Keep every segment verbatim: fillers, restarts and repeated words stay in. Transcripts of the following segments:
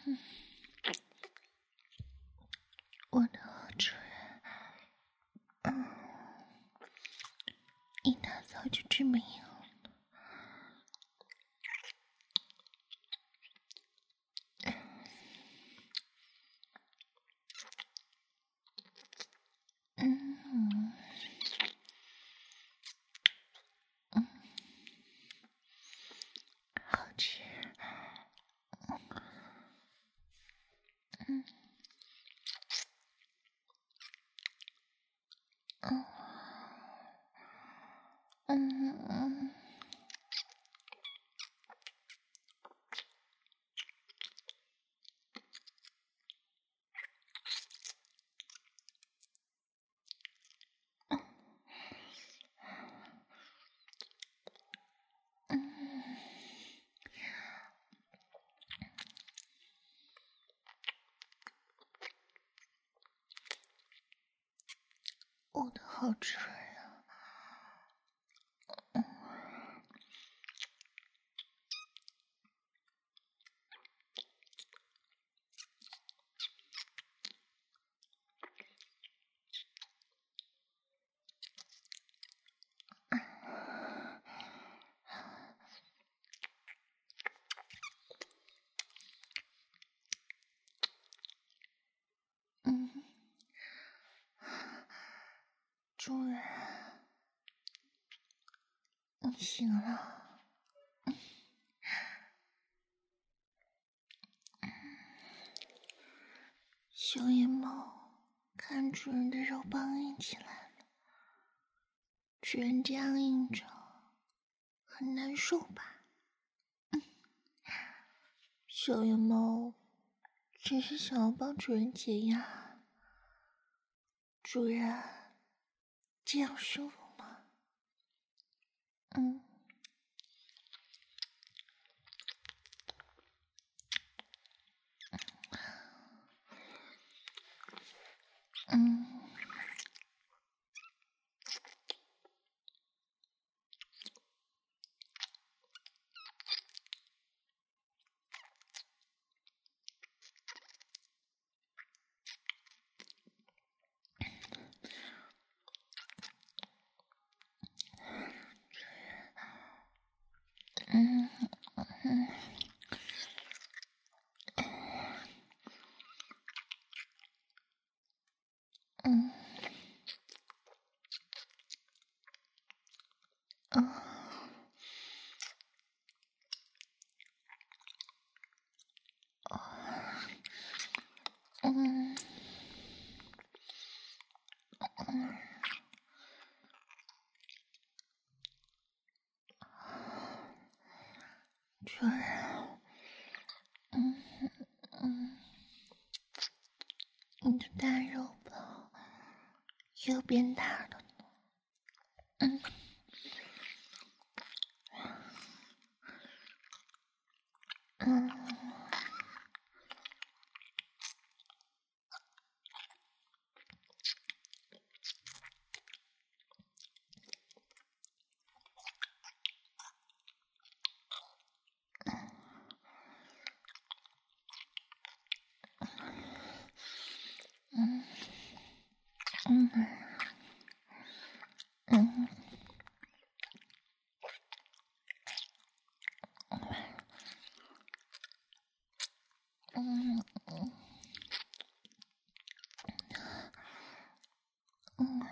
我的好主人，嗯，一大早就这么硬了。嗯嗯，好吃。嗯嗯嗯嗯。我的好主人啊，嗯嗯，主人，你醒了。小野猫看主人的肉棒硬起来了，主人这样硬着，很难受吧？嗯，小野猫只是想要帮主人解压，主人这样舒服吗？嗯。嗯。嗯嗯嗯嗯嗯嗯，主人，嗯嗯，你的大肉棒又变大了呢。嗯嗯嗯嗯嗯嗯嗯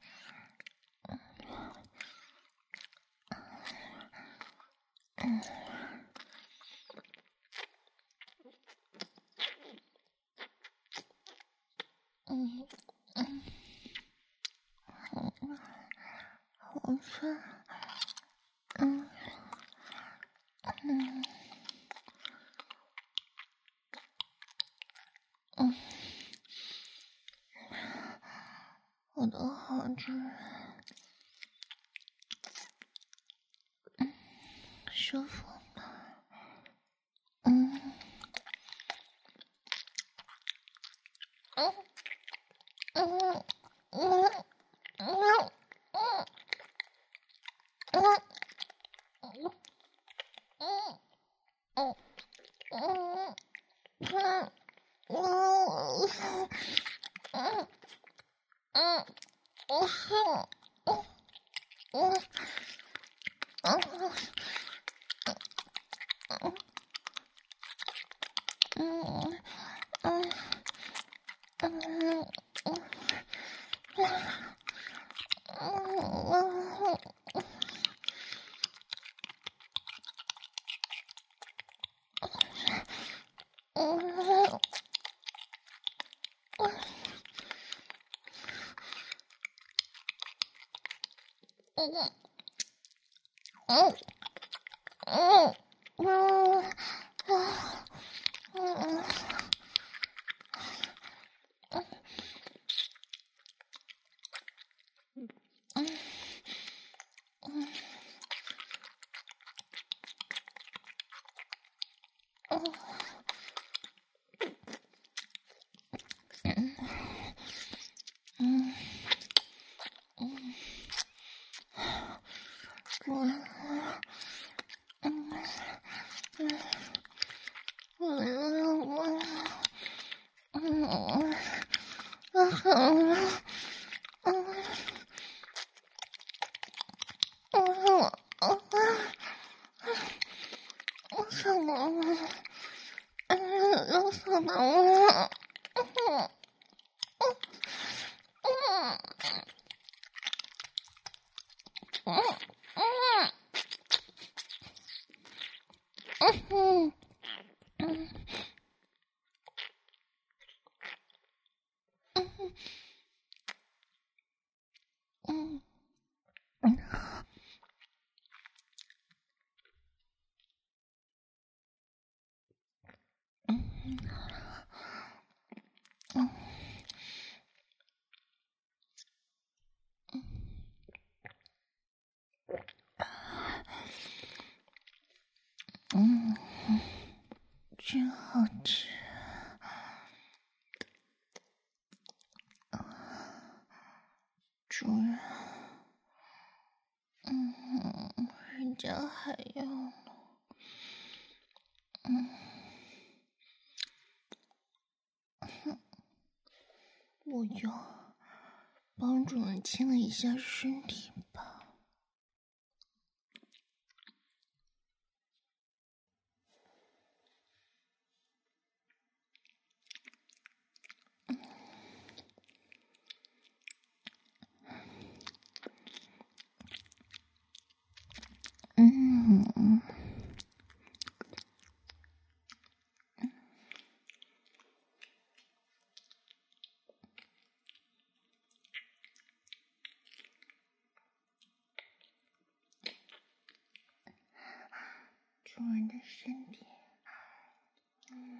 嗯嗯嗯，好酸。嗯嗯嗯，我的好主人，嗯，舒服吗？嗯嗯嗯嗯嗯嗯嗯嗯嗯嗯。 我是我我嗯嗯嗯嗯嗯嗯嗯嗯嗯嗯嗯嗯嗯，主人，嗯嗯嗯我嗯嗯嗯嗯嗯我想了，嗯，我想了，嗯嗯嗯嗯嗯嗯嗯嗯嗯嗯，真好吃。主人，嗯，人家还要呢，嗯，我就帮主人亲了一下身体吧。嗯嗯主人的身体，嗯，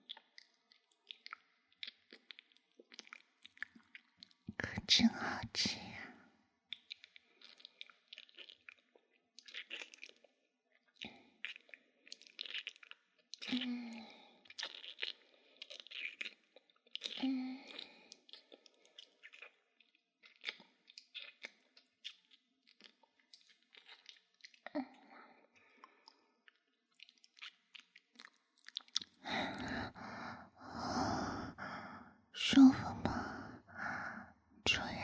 可真好吃呀。嗯嗯舒服吗，主人？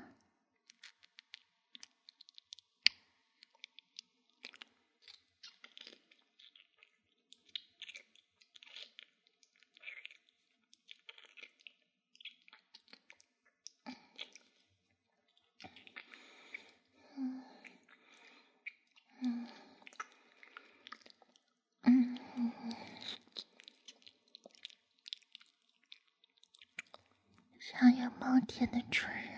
嗯嗯嗯嗯，想要猫甜的主人，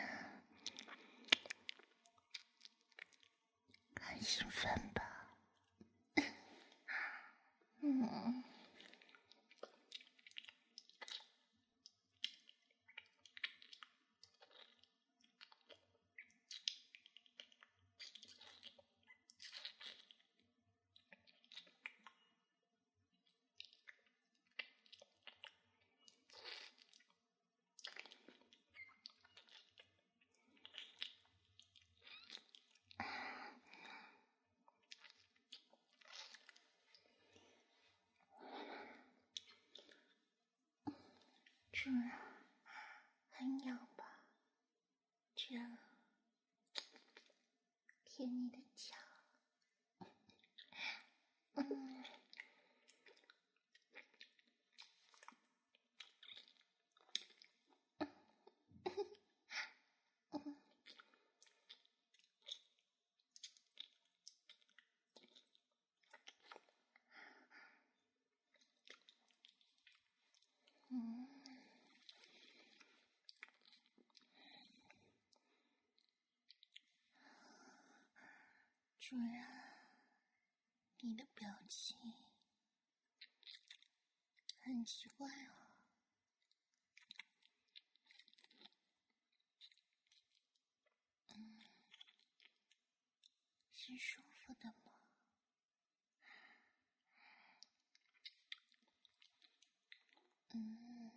很兴奋吧？嗯主人，很痒吧？这样。 舔你的脚。嗯。嗯，主人，你的表情很奇怪哦。嗯，是舒服的吗？嗯，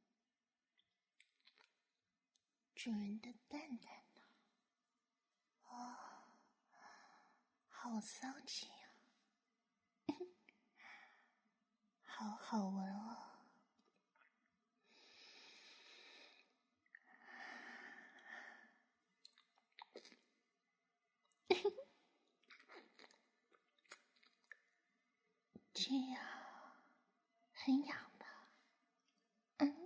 主人的蛋蛋呢？哦，好骚气啊！好好闻哦。这样很痒吧？嗯。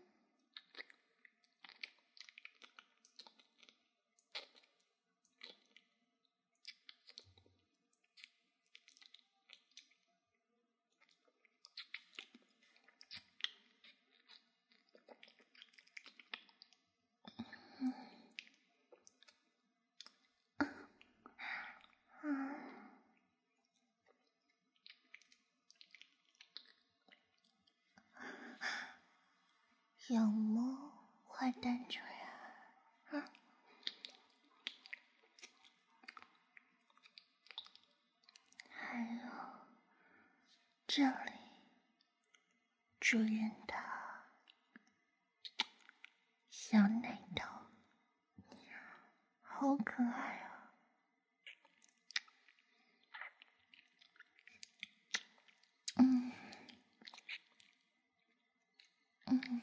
痒吗，坏蛋主人？啊，还有这里，主人的小奶头，好可爱啊！嗯嗯。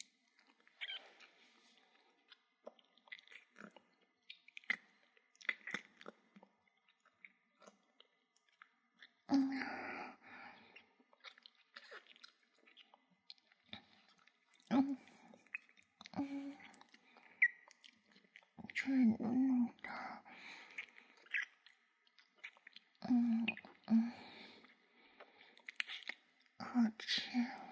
嗯嗯嗯，真的，嗯嗯，好吃。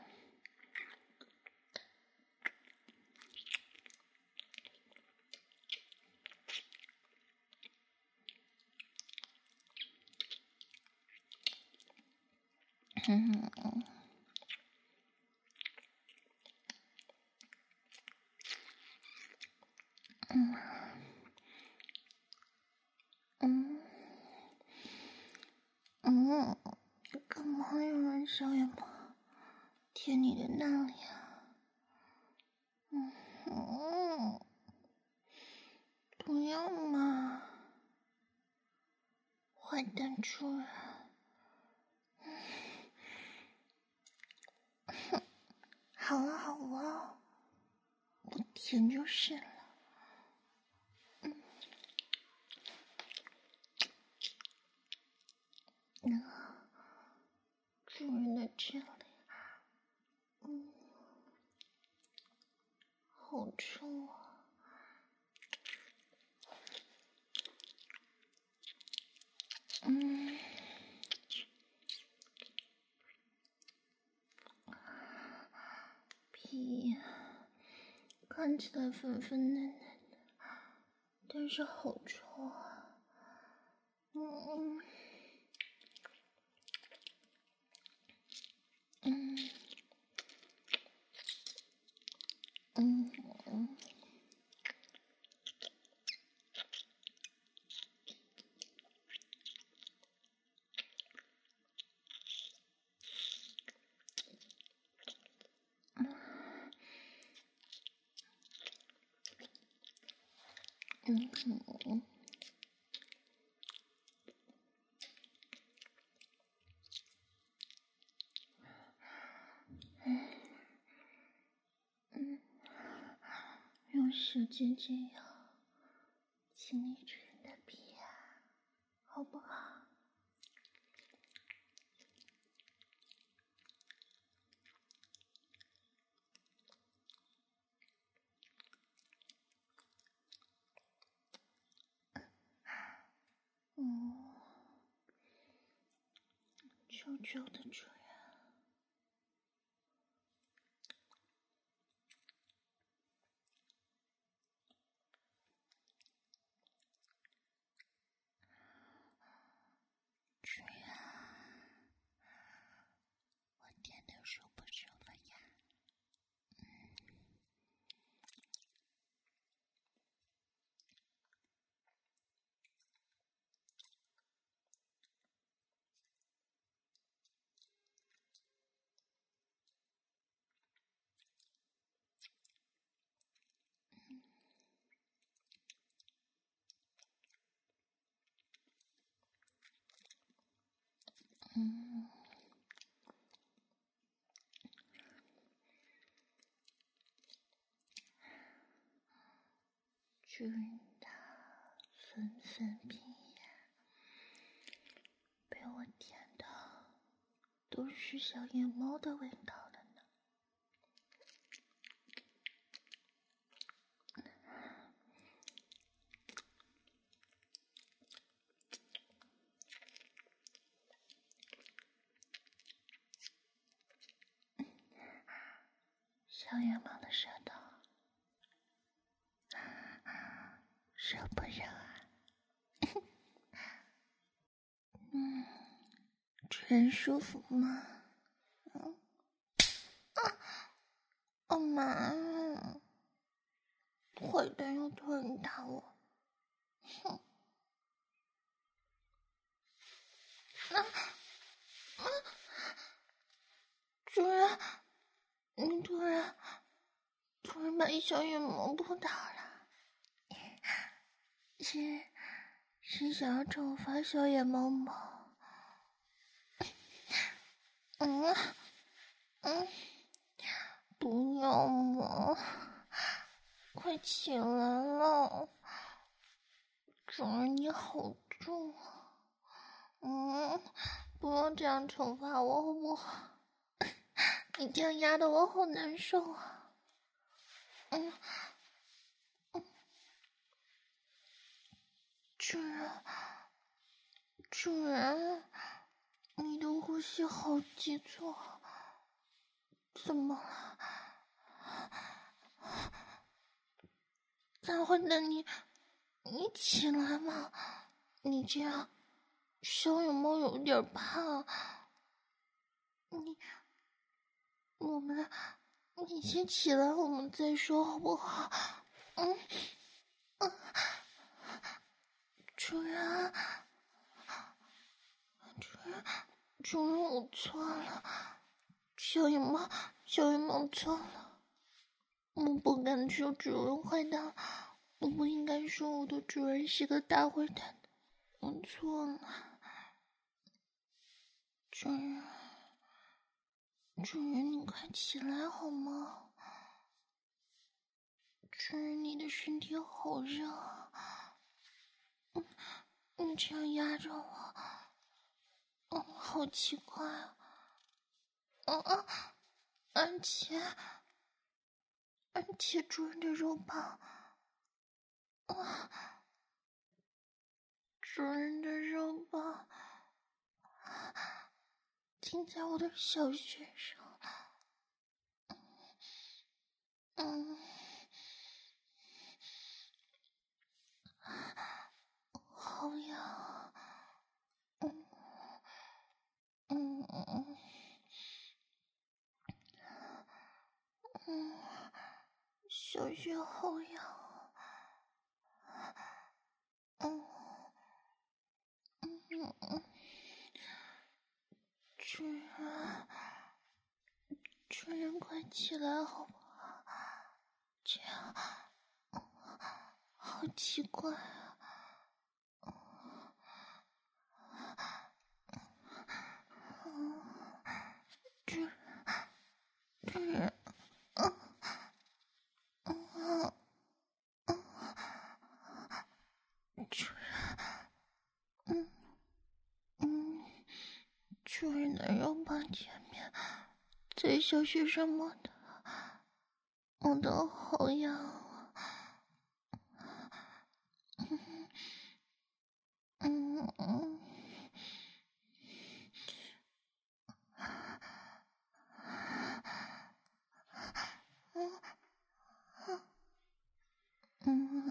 嗯嗯。嗯嗯嗯，干嘛呀，小野猫？舔你的那里啊？嗯嗯，不要嘛，坏蛋主人。好啊好啊，我舔就是了。嗯。嗯，主人的这里，嗯，好臭啊！嗯，屁，看起来粉粉嫩嫩的，但是好臭啊！嗯嗯嗯嗯嗯嗯嗯。嗯，用手尖尖咬，亲你主人的鼻啊。 好不好？嗯，求求的主人。主人，我点的舒不舒服呀？嗯，主人的粉粉皮呀，被我舔的都是小野猫的味道了呢。小野猫的舌头热不热啊？嗯，主人舒服吗？嗯，啊，哦妈，坏蛋又突然打我，哼！啊啊！主人，你突然突然把小野猫扑倒了，是是想要惩罚小野猫吗？嗯嗯，不要嘛，快起来了，主人你好重啊！嗯，不要这样惩罚我好不好？你这样压得我好难受啊！嗯嗯，主人，主人，你的呼吸好急促，怎么了？大坏蛋，你你起来嘛！你这样，小野猫有点怕。你，我们，你先起来，我们再说好不好？嗯嗯，主人，主人，主人，我错了，小野猫，小野猫错了，我不敢说主人坏蛋，我不应该说我的主人是个大坏蛋，我错了，主人。主人，你快起来好吗？主人，你的身体好热啊！嗯，你这样压着我，嗯，好奇怪啊！嗯嗯，而且，而且主人的肉棒，啊，主人的肉棒，停在我的小穴上了，嗯。好痒，嗯嗯嗯嗯，小穴好痒，嗯嗯嗯，主人，主人快起来好不好？这样，好奇怪啊！嗯，主主人，嗯嗯嗯，主人，嗯前面在小穴上摸的，我的好痒啊！嗯嗯嗯。嗯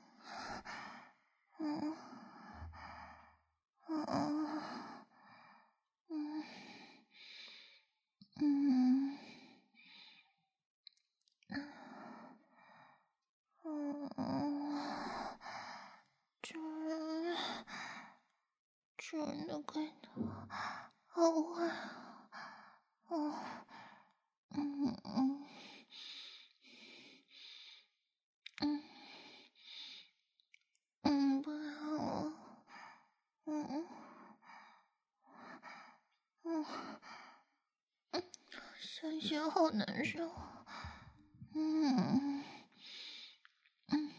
嗯嗯嗯嗯嗯嗯，主人，主人的龟头好坏啊！哦，嗯嗯嗯嗯，不好了，嗯嗯嗯嗯，小穴好难受，嗯嗯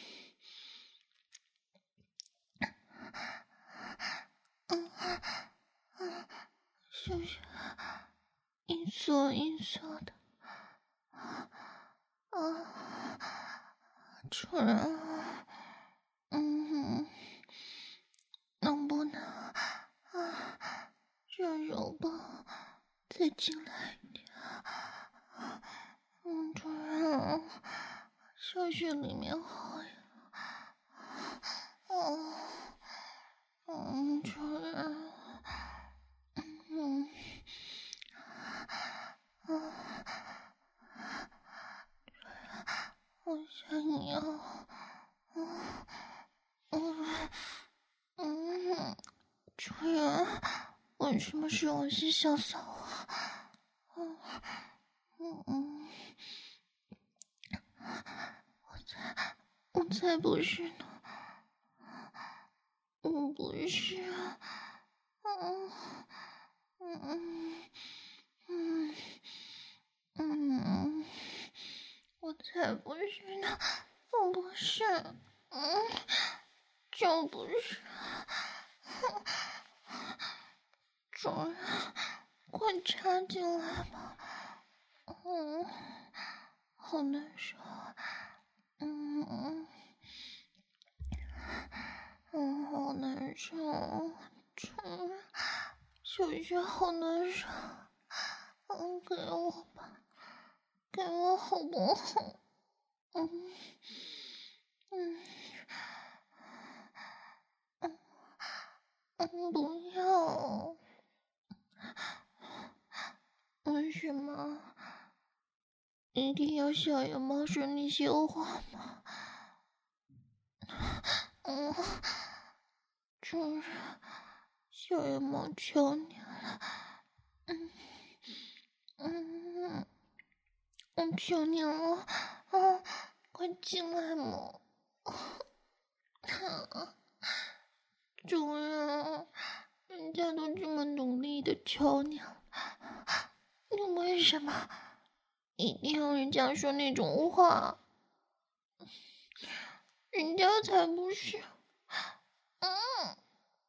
嗯嗯，小穴一缩一缩的，啊，主人，嗯，能不能啊，让柔棒再进来一点？嗯，主人，小穴里面好痒。嗯嗯，主人，嗯嗯，我想要，嗯嗯嗯，主人，为什么是我是小骚啊？嗯嗯嗯，我才我才不是呢，我不是啊，嗯嗯嗯嗯，我才不是呢，我不是，嗯，就不是，主人，快插进来吧，嗯，好难受，嗯嗯嗯，好难受，主人，小穴好难受，嗯，给我吧，给我好不好？嗯嗯嗯嗯，不要，为什么一定要小野猫说那些话吗？嗯，主人，小野猫求你了，嗯嗯，我求你了，啊，快进来嘛！主人，人家都这么努力的求你了，你为什么一定要人家说那种话？人家才不是，嗯，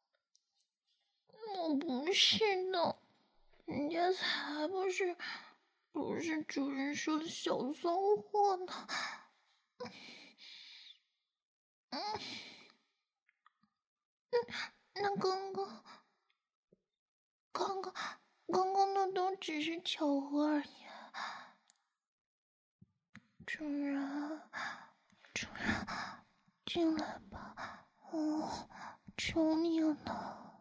我不是的，人家才不是，不是主人说的小骚货呢。嗯嗯，那刚刚，刚刚，刚刚那都只是巧合而已。主人，主人，进来吧，哦，求你了，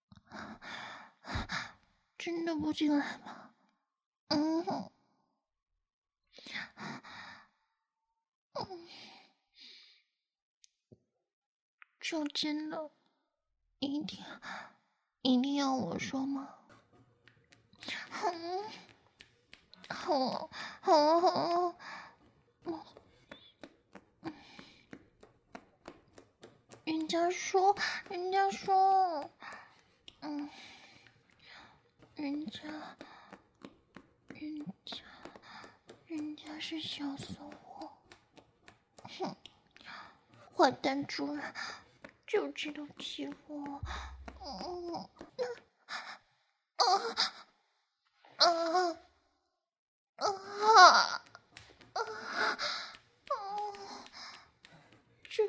真的不进来吗？嗯，嗯，就真的，一定，一定要我说吗？嗯，好，好，好，嗯，人家说，人家说，嗯，人家，人家，人家是小骚货，哼，坏蛋主人就知道欺负我，嗯，啊。 啊啊啊！这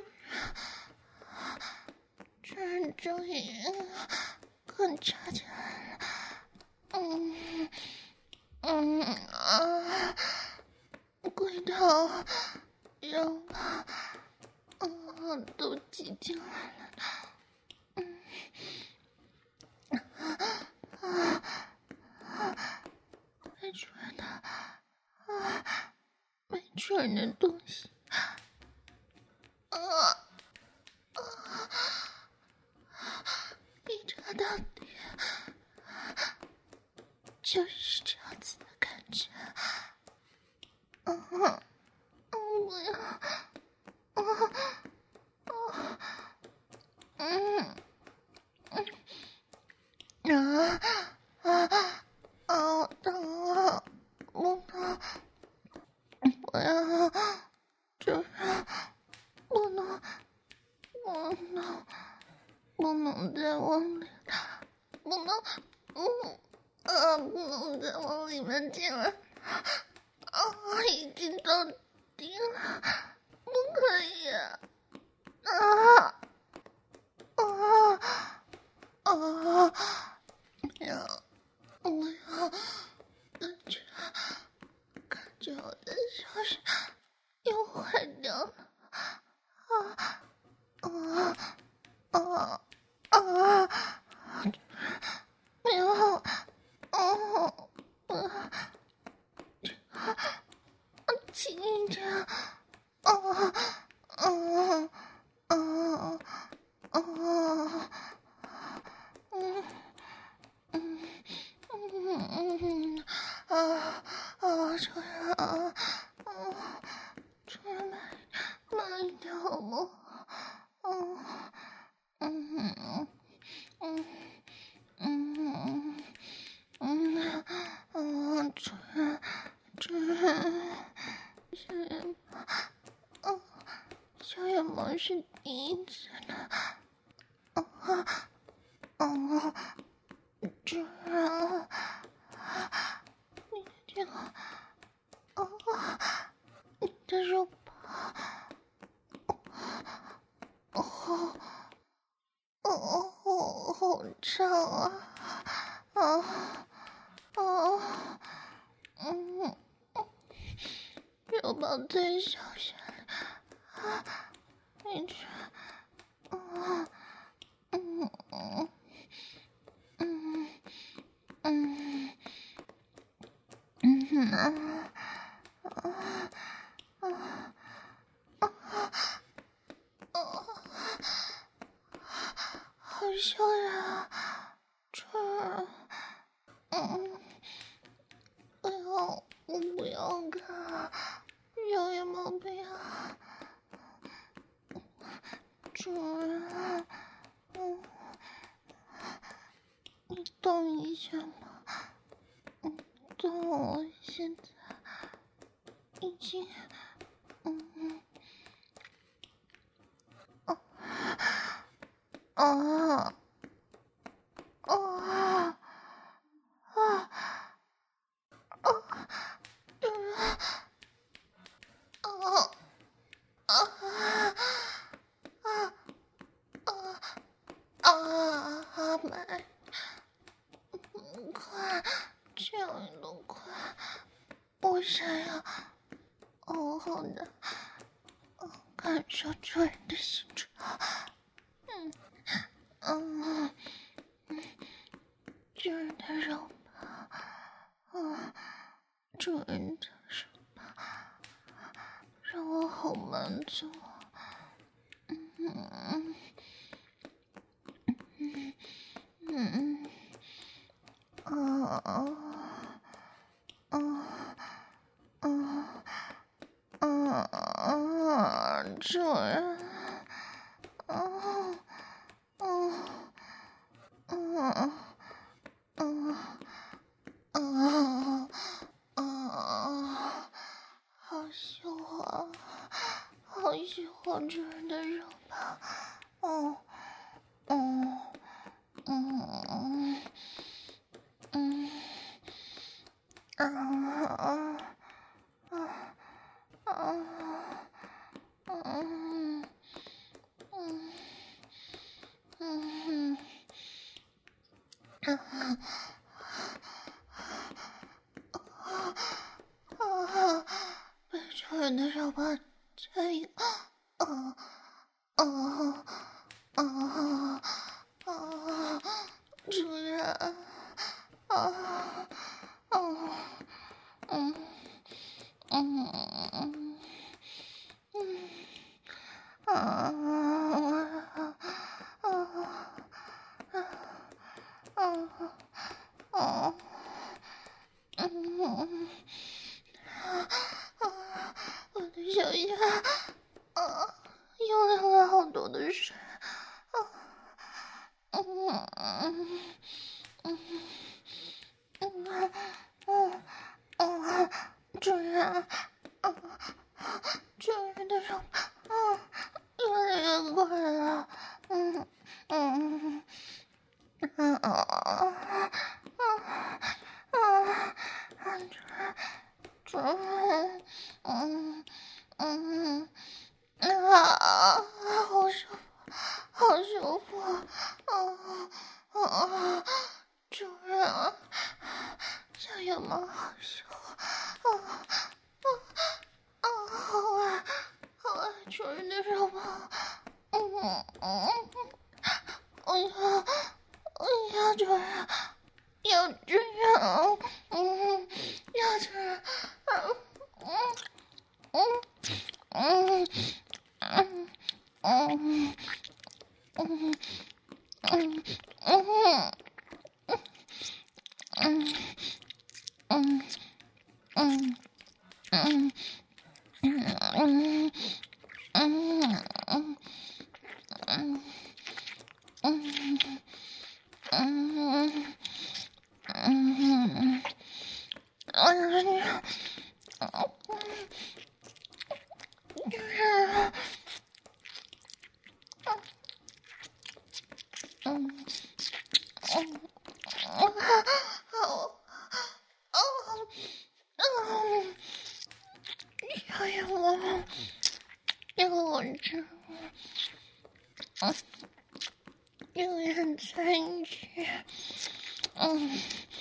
这人终于更插进来了。嗯嗯啊，龟头、肉吧，嗯，都挤进来了。嗯啊啊，没准的啊，没准的东西。啊啊！一插到底，就是这样子的感觉。嗯嗯，不要，啊啊，嗯嗯啊啊啊！疼啊！不能，不要，就是不能，不能。不能再往里，不能，嗯啊，不能再往里面进了，啊，已经到底了，不可以，啊啊啊！不要，不要，感觉感觉我的小手又坏掉了，啊啊啊！啊！不要！哦，啊！轻一点！啊啊啊啊！嗯嗯嗯嗯啊啊！主人啊啊！主人慢慢一点好吗？嗯嗯嗯嗯。嗯嗯嗯，主人，主人，小野猫，哦，小野猫是第一次的，哦哦，主人，你的这个，哦，你的肉包，哦哦哦，好胀啊，啊啊！嗯，肉包最小声啊，一直啊，嗯嗯嗯嗯嗯啊啊啊啊！好吓人啊！这，嗯，不要，我不要看，小野猫不要。主人，嗯，你动一下嘛，嗯，动，我现在已经，嗯，啊啊啊啊啊！主人，啊啊啊啊啊！阿美。快，这样也能快！我想要好好的感受主人的心跳。嗯嗯嗯，主人的肉包，嗯，主人的手包，让我好满足。嗯嗯嗯嗯嗯啊啊啊！啊啊！主人，啊啊啊啊啊啊！好喜欢，好喜欢主人的肉包，哦哦嗯嗯嗯啊啊！被主人的手把牵引，啊啊啊啊！主人，啊啊嗯嗯嗯嗯啊啊啊啊啊！嗯啊啊！我的小鸭啊，又流了好多的水啊！嗯嗯嗯嗯嗯嗯，主人，啊，主人的手啊，越来越快了，嗯嗯嗯啊啊啊啊！主人，嗯嗯啊，好舒服，好舒服，啊啊！主人，小野猫好舒服，啊啊啊！好啊，好啊，主人的手抱，嗯嗯，哎呀，哎呀，主人。要这样，嗯，要这样，嗯嗯嗯嗯嗯嗯嗯嗯嗯嗯嗯嗯嗯嗯嗯嗯嗯嗯，哎呀，就是嗯嗯嗯，好，哦，嗯，小野猫，要我吃，嗯，有人参与，嗯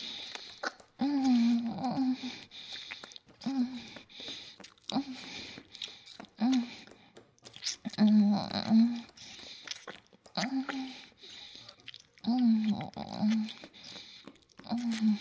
嗯嗯嗯嗯嗯嗯嗯嗯嗯嗯嗯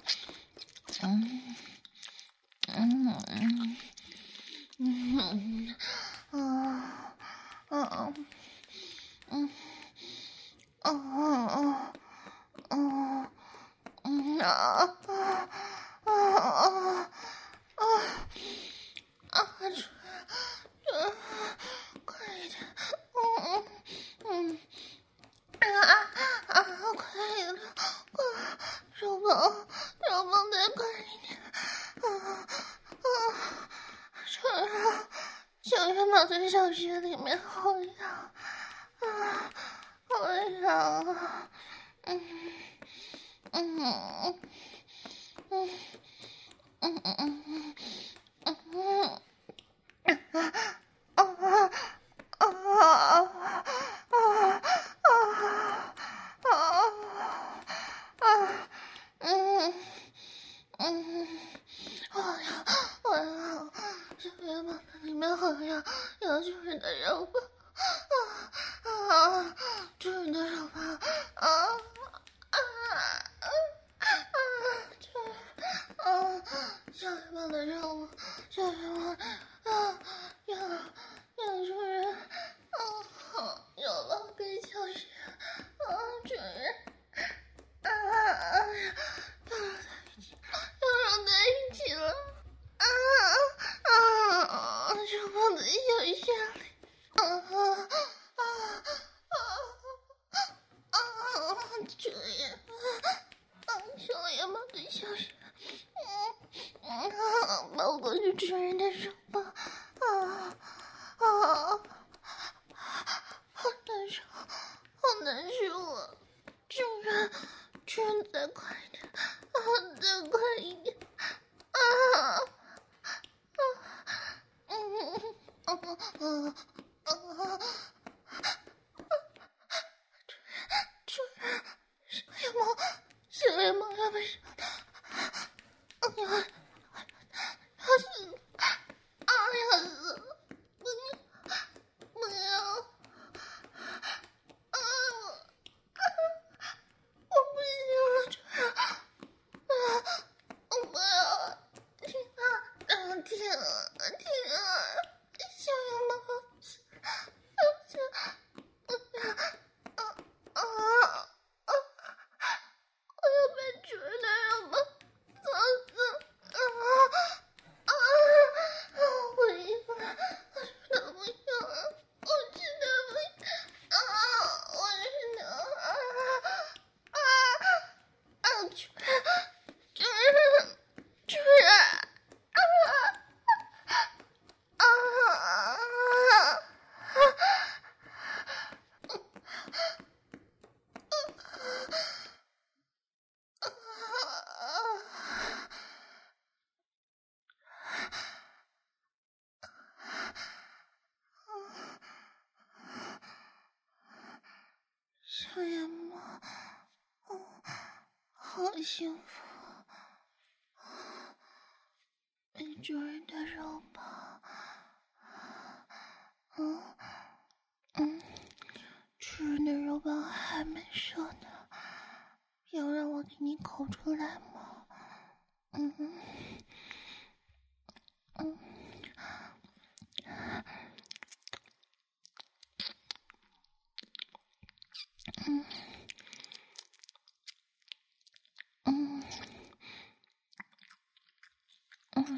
嗯嗯啊啊嗯啊啊啊嗯啊啊啊啊啊！主人，快一点！嗯嗯嗯啊啊！快一点！快，手棒手棒再快一点！啊啊！主人，小月猫在小穴里面好痒啊，好痒啊！嗯嗯嗯嗯嗯嗯嗯嗯。啊啊啊啊啊啊！嗯嗯，哎呀，哎呀，小月宝里面好像有主人的肉吧？啊啊，主人的肉吧？啊啊啊啊！主人啊，小月宝的肉，小月宝啊，有有主人，啊，有了跟小雪，啊，主人，啊啊，要揉在一起，要揉在一起了，啊啊啊！手放在小雪里，啊啊啊啊啊！主人，啊，小野猫的小雪，嗯嗯，抱过去主人的手吧，啊啊！好难受，好难受啊！主人，主人再快一点，啊，再快一点，啊啊嗯嗯嗯嗯嗯，主人，小野猫， 小野猫，嗯，好幸福，被主人的肉包，嗯嗯，主人的肉包还没熟呢，要让我给你抠出来吗？嗯嗯嗯。嗯嗯嗯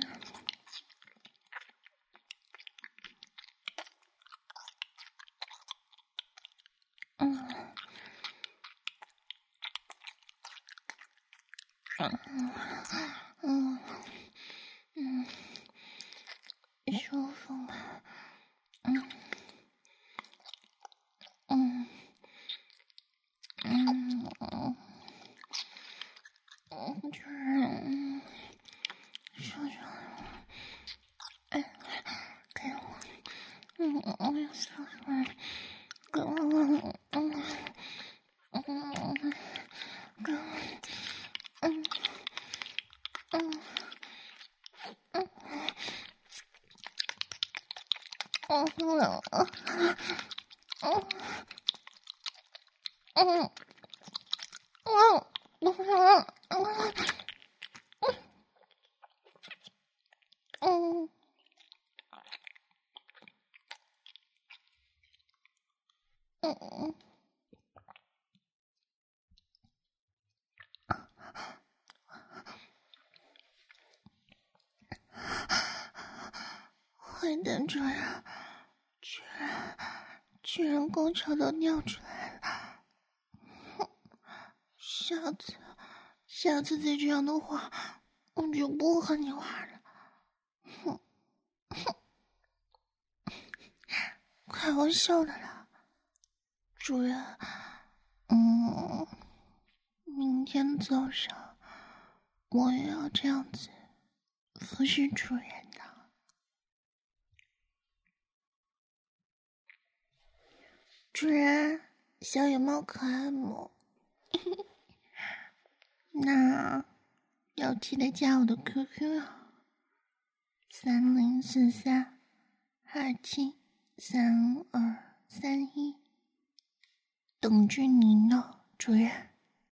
嗯嗯嗯，舒服吗？嗯嗯嗯嗯嗯，主人，说说，哎，给我，嗯嗯，说说，给我，嗯嗯嗯，给我，嗯嗯嗯嗯嗯嗯嗯嗯嗯嗯。嗯嗯，坏蛋主人，居然居然高潮都尿出来了！哼，下次下次再这样的话，我就不和你玩了。哼哼，开玩笑的啦，主人。嗯，明天早上我也要这样子服侍主人的。主人，小野猫可爱吗？那要记得加我的 Q Q 啊，三零四三二七三二三一，等着你呢，主人。